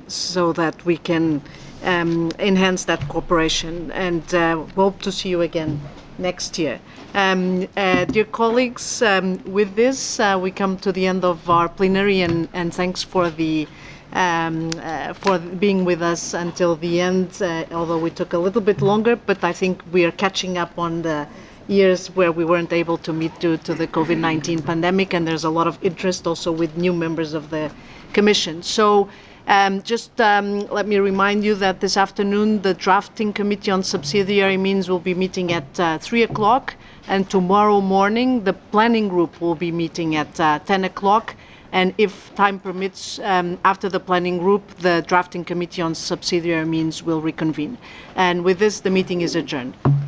so that we can enhance that cooperation, and hope to see you again next year. Dear colleagues, with this, we come to the end of our plenary, and thanks for being with us until the end, although we took a little bit longer, but I think we are catching up on the years where we weren't able to meet due to the COVID-19 pandemic, and there's a lot of interest also with new members of the Commission. So let me remind you that this afternoon the drafting committee on subsidiary means will be meeting at 3 o'clock, and tomorrow morning the planning group will be meeting at 10 o'clock, and if time permits, after the planning group, the drafting committee on subsidiary means will reconvene. And with this, the meeting is adjourned.